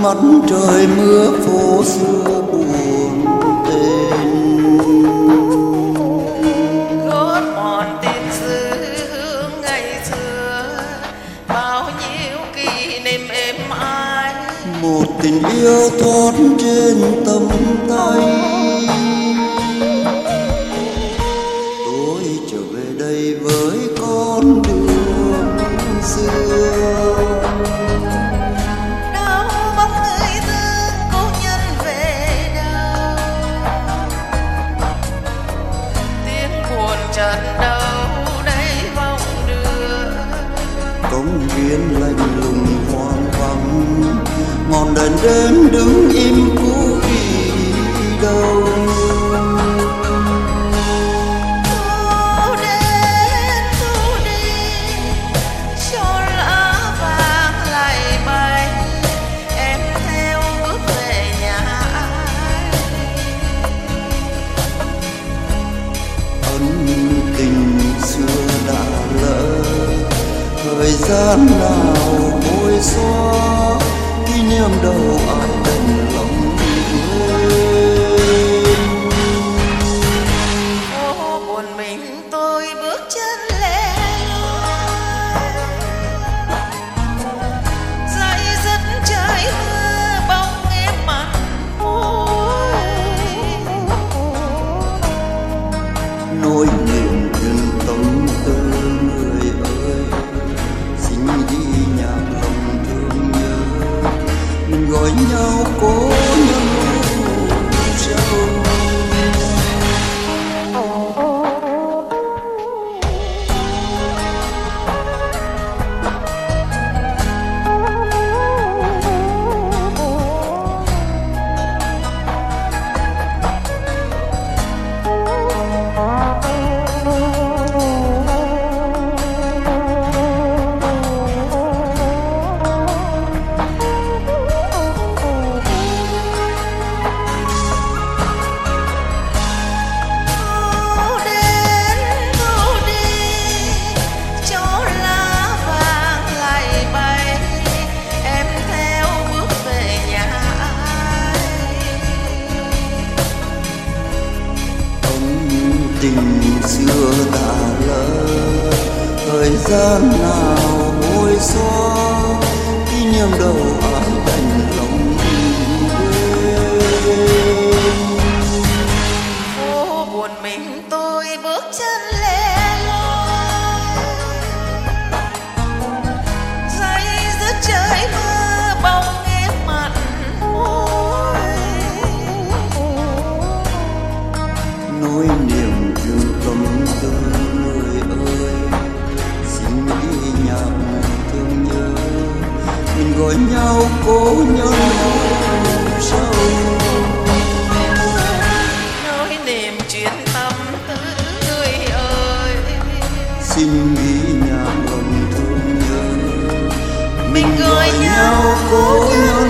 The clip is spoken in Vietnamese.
mắt trời mưa phố xưa buồn tên. gót mòn tìm dư hương ngày xưa, bao nhiêu kỷ niệm êm ái. Một tình yêu thoát trên tầm tay. Tôi trở về đây với con đường xưa. Đâu bóng người thương cố nhân về đâu, tiếng buồn chợt đâu đây vòng đưa. Công viên lạnh lùng hoang vắng, ngọn đèn đến đứng im cũ kỹ đâu. Thu đến thu đi, cho lá vàng lại bay, em theo bước về nhà ai. Ân tình xưa đã lỡ, thời gian nào bôi xóa, kỷ niệm đâu ai đành lòng quên. Ô buồn mình tôi bước chân lẻ loi, dậy dứt trời mưa bóng em mặt môi. Nỗi niềm thương tâm tư người ơi, xin ghi nhạc lòng thương nhớ, mình gọi nhau cố nhân trao. Thu đến thu đi, cho lá vàng lại bay, em theo bước về nhà ai. Ân tình xưa đã lỡ, thời gian nào bôi xóa, kỷ niệm đâu ai đành lòng quên. Phố buồn mình tôi bước chân lẻ loi, dậy giữa trời mưa bóng em mặt môi. Nỗi niềm thương tâm tư người ơi, xin ghi nhạc thương nhớ, mình gọi nhau cố nhân sau. Nỗi niềm chuyện tâm tư người ơi, Xin ghi nhạc lòng thương nhớ, mình gọi nhau cố nhân